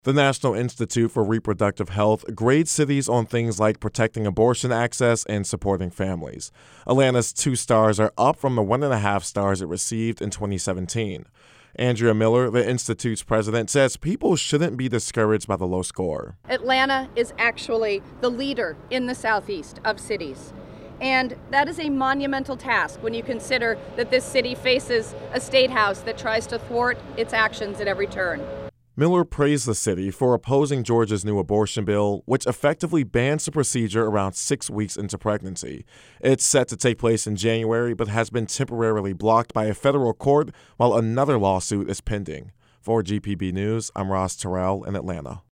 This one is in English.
The National Institute for Reproductive Health grades cities on things like protecting abortion access and supporting families. Atlanta's 2 stars are up from the 1.5 stars it received in 2017. Andrea Miller, the Institute's president, says people shouldn't be discouraged by the low score. Atlanta is actually the leader in the Southeast of cities. And that is a monumental task when you consider that this city faces a state house that tries to thwart its actions at every turn. Miller praised the city for opposing Georgia's new abortion bill, which effectively bans the procedure around 6 weeks into pregnancy. It's set to take place in January, but has been temporarily blocked by a federal court while another lawsuit is pending. For GPB News, I'm Ross Terrell in Atlanta.